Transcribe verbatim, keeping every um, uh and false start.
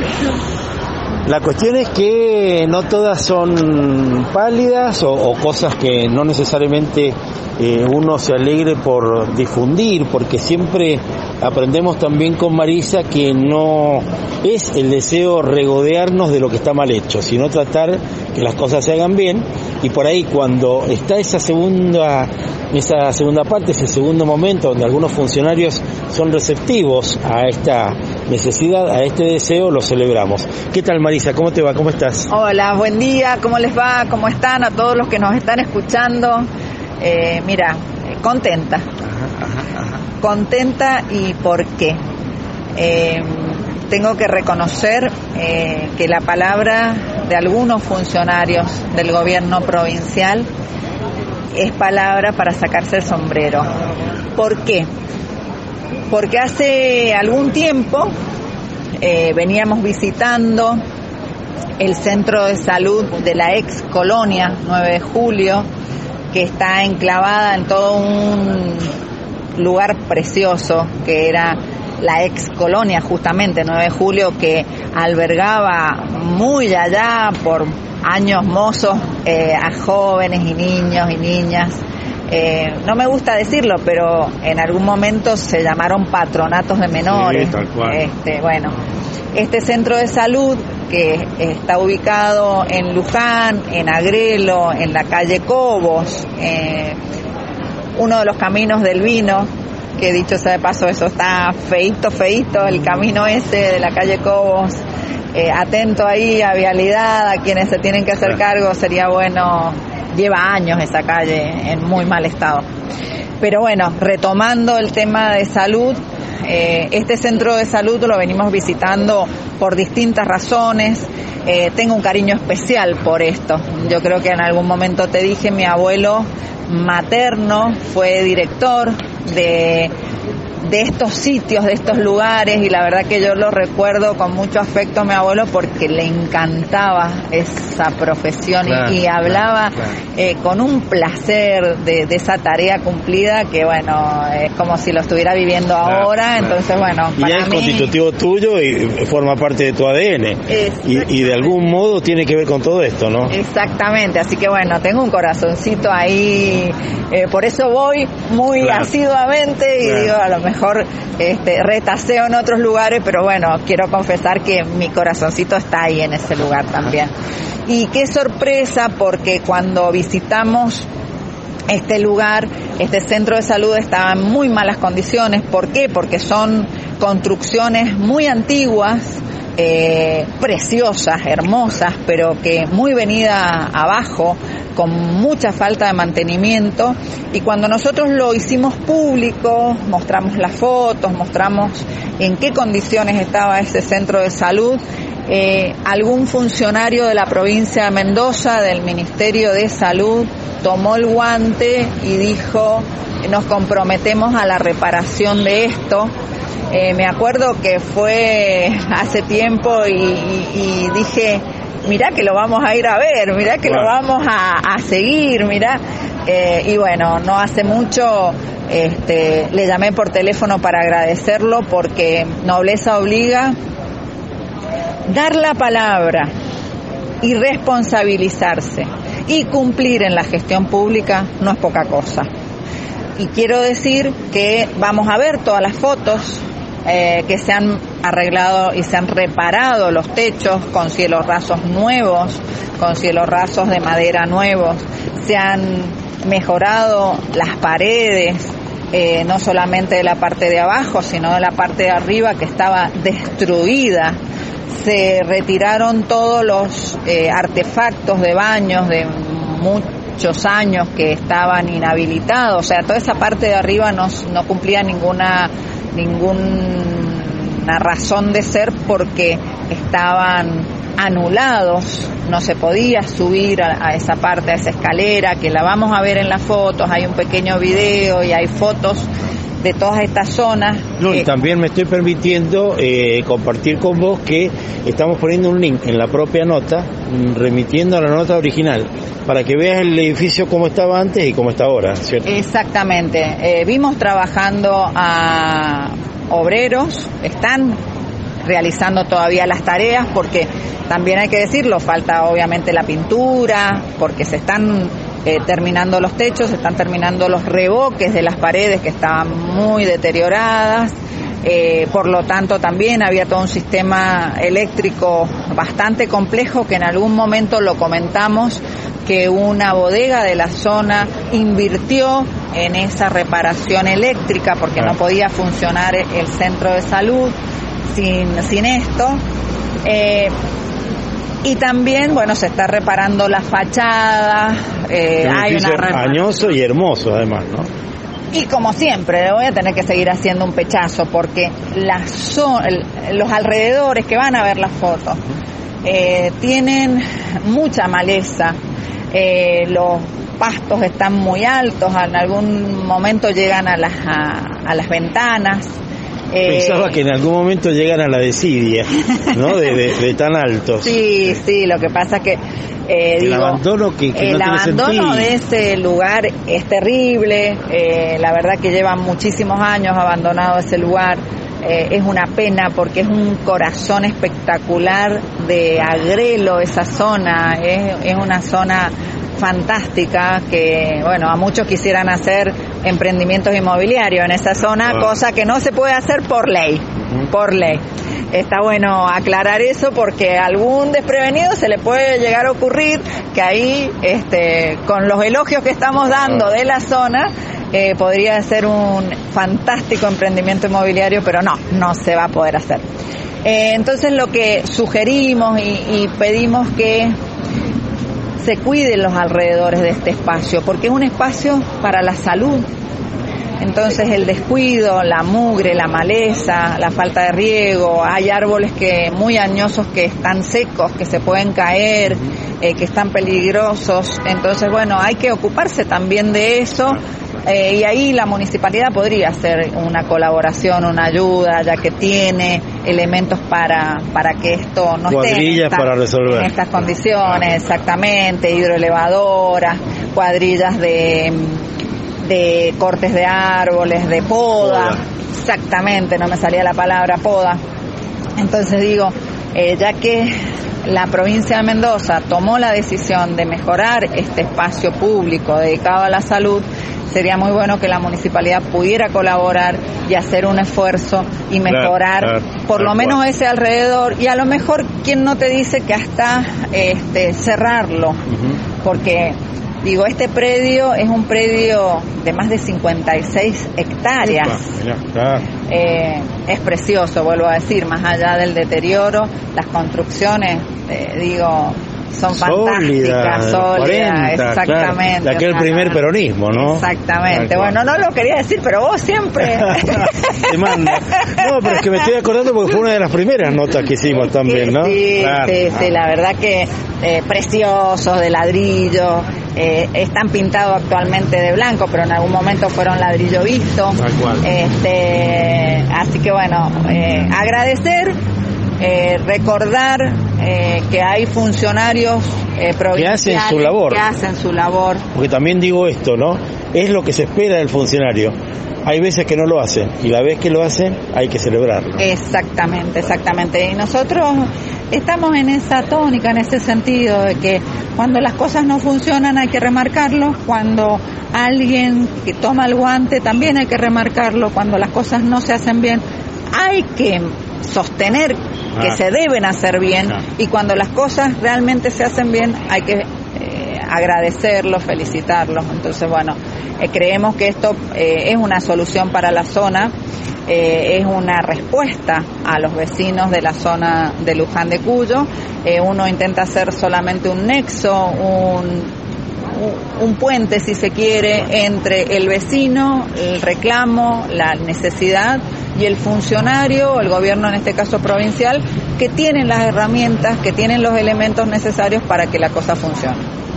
La cuestión es que no todas son pálidas o, o cosas que no necesariamente eh, uno se alegre por difundir, porque siempre aprendemos también con Marisa que no es el deseo regodearnos de lo que está mal hecho, sino tratar que las cosas se hagan bien, y por ahí cuando está esa segunda esa segunda parte, ese segundo momento donde algunos funcionarios son receptivos a esta necesidad, a este deseo, lo celebramos. ¿Qué tal, Marisa? ¿Cómo te va? ¿Cómo estás? Hola, buen día, ¿cómo les va? ¿Cómo están a todos los que nos están escuchando? Eh, mira, contenta. Ajá, ajá, ajá. Contenta, ¿y por qué? Eh, tengo que reconocer eh, que la palabra de algunos funcionarios del gobierno provincial es palabra para sacarse el sombrero. ¿Por qué? Porque hace algún tiempo eh, veníamos visitando el centro de salud de la ex colonia nueve de julio, que está enclavada en todo un lugar precioso que era la ex colonia justamente nueve de julio, que albergaba muy allá por años mozos eh, a jóvenes y niños y niñas. Eh, no me gusta decirlo, pero en algún momento se llamaron patronatos de menores. Sí, tal cual. Este, bueno, este centro de salud que está ubicado en Luján, en Agrelo, en la calle Cobos, eh, uno de los caminos del vino, que dicho sea de paso, eso está feíto, feíto, el camino ese de la calle Cobos. Eh, atento ahí a vialidad, a quienes se tienen que hacer cargo, sería bueno. Lleva años esa calle en muy mal estado. Pero bueno, retomando el tema de salud, eh, este centro de salud lo venimos visitando por distintas razones. Eh, tengo un cariño especial por esto. Yo creo que en algún momento te dije, mi abuelo materno fue director de de estos sitios, de estos lugares, y la verdad que yo lo recuerdo con mucho afecto a mi abuelo porque le encantaba esa profesión. Claro, y, y hablaba claro, claro. Eh, con un placer de, de esa tarea cumplida que bueno, es como si lo estuviera viviendo claro, ahora, claro. Entonces bueno, y para es mí... constitutivo tuyo y forma parte de tu A D N y, y de algún modo tiene que ver con todo esto, ¿no? Exactamente, así que bueno, tengo un corazoncito ahí, eh, por eso voy muy claro. asiduamente y claro. digo, a lo mejor mejor este, retaseo en otros lugares, pero bueno, quiero confesar que mi corazoncito está ahí en ese lugar también. Y qué sorpresa, porque cuando visitamos este lugar, este centro de salud estaba en muy malas condiciones. ¿Por qué? Porque son construcciones muy antiguas, eh, preciosas, hermosas, pero que muy venida abajo, con mucha falta de mantenimiento. Y cuando nosotros lo hicimos público, mostramos las fotos, mostramos en qué condiciones estaba ese centro de salud, eh, algún funcionario de la provincia de Mendoza, del Ministerio de Salud, tomó el guante y dijo, nos comprometemos a la reparación de esto. Eh, me acuerdo que fue hace tiempo y, y, y dije, mirá que lo vamos a ir a ver, mirá que claro. lo vamos a, a seguir, mirá. Eh, y bueno, no hace mucho este, le llamé por teléfono para agradecerlo, porque nobleza obliga. Dar la palabra y responsabilizarse y cumplir en la gestión pública no es poca cosa. Y quiero decir que vamos a ver todas las fotos, eh, que se han arreglado y se han reparado los techos con cielos rasos nuevos, con cielos rasos de madera nuevos, se han mejorado las paredes, eh, no solamente de la parte de abajo, sino de la parte de arriba, que estaba destruida. Se retiraron todos los eh, artefactos de baños de muchos años que estaban inhabilitados, o sea, toda esa parte de arriba no, no cumplía ninguna ninguna razón de ser, porque estaban anulados, no se podía subir a, a esa parte, a esa escalera, que la vamos a ver en las fotos. Hay un pequeño video y hay fotos de todas estas zonas. No, eh, y también me estoy permitiendo eh, compartir con vos que estamos poniendo un link en la propia nota, remitiendo a la nota original, para que veas el edificio cómo estaba antes y cómo está ahora, ¿cierto? Exactamente. Eh, vimos trabajando a obreros, están realizando todavía las tareas, porque también hay que decirlo, falta obviamente la pintura, porque se están eh, terminando los techos, se están terminando los revoques de las paredes que estaban muy deterioradas. Eh, por lo tanto también había todo un sistema eléctrico bastante complejo que en algún momento lo comentamos, que una bodega de la zona invirtió en esa reparación eléctrica porque no podía funcionar el centro de salud sin, sin esto. Eh, y también, bueno, se está reparando la fachada, eh, hay una reparación. Añoso y hermoso además, ¿no? Y como siempre, le voy a tener que seguir haciendo un pechazo porque la zo- el, los alrededores que van a ver las fotos eh, tienen mucha maleza, eh, los pastos están muy altos, en algún momento llegan a las, a, a las ventanas. Eh, Pensaba que en algún momento llegan a la desidia, ¿no? De, de, de tan altos. Sí, sí, lo que pasa es que eh, el digo, abandono que, que el no abandono tiene sentido. de ese lugar es terrible. Eh, la verdad que llevan muchísimos años abandonado ese lugar. Eh, es una pena porque es un corazón espectacular de Agrelo esa zona. Es, es una zona fantástica que, bueno, a muchos quisieran hacer emprendimientos inmobiliarios en esa zona, wow. Cosa que no se puede hacer por ley, uh-huh. por ley. Está bueno aclarar eso porque a algún desprevenido se le puede llegar a ocurrir que ahí, este, con los elogios que estamos dando de la zona, eh, podría ser un fantástico emprendimiento inmobiliario, pero no, no se va a poder hacer. Eh, entonces lo que sugerimos y, y pedimos que se cuiden los alrededores de este espacio, porque es un espacio para la salud. Entonces el descuido, la mugre, la maleza, la falta de riego, hay árboles que muy añosos que están secos, que se pueden caer, eh, que están peligrosos. Entonces, bueno, hay que ocuparse también de eso. Eh, y ahí la municipalidad podría hacer una colaboración, una ayuda, ya que tiene elementos para para que esto no esté en, esta, para resolver. en estas condiciones, exactamente, hidroelevadoras, cuadrillas de, de cortes de árboles, de poda, poda, exactamente, no me salía la palabra poda. Entonces digo, eh, ya que la provincia de Mendoza tomó la decisión de mejorar este espacio público dedicado a la salud, sería muy bueno que la municipalidad pudiera colaborar y hacer un esfuerzo y mejorar claro, claro, por lo menos ese alrededor, y a lo mejor quien no te dice que hasta este cerrarlo, uh-huh. porque digo, este predio es un predio de más de cincuenta y seis hectáreas. Mira, claro. eh, es precioso, vuelvo a decir, más allá del deterioro, las construcciones, eh, digo, son sólida, fantásticas, sólidas, cuarenta, exactamente. Claro, de aquel o sea, primer peronismo, ¿no? Exactamente. Bueno, no lo quería decir, pero vos siempre. Te mando. No, pero es que me estoy acordando porque fue una de las primeras notas que hicimos también, ¿no? Sí, claro. sí, sí, la verdad que eh, preciosos, de ladrillo, eh, están pintados actualmente de blanco, pero en algún momento fueron ladrillo visto. Tal cual. Este, así que bueno, eh, agradecer. Eh, recordar eh, que hay funcionarios eh, provinciales que hacen su labor. que hacen su labor. Porque también digo esto, ¿no? Es lo que se espera del funcionario. Hay veces que no lo hacen y la vez que lo hacen hay que celebrarlo. Exactamente, exactamente. Y nosotros estamos en esa tónica, en ese sentido de que cuando las cosas no funcionan hay que remarcarlo, cuando alguien que toma el guante también hay que remarcarlo, cuando las cosas no se hacen bien hay que sostener que ah. se deben hacer bien, ah. y cuando las cosas realmente se hacen bien hay que eh, agradecerlos, felicitarlos. Entonces, bueno, eh, creemos que esto eh, es una solución para la zona, eh, es una respuesta a los vecinos de la zona de Luján de Cuyo. Eh, uno intenta hacer solamente un nexo, un un puente, si se quiere, entre el vecino, el reclamo, la necesidad y el funcionario, el gobierno en este caso provincial, que tienen las herramientas, que tienen los elementos necesarios para que la cosa funcione.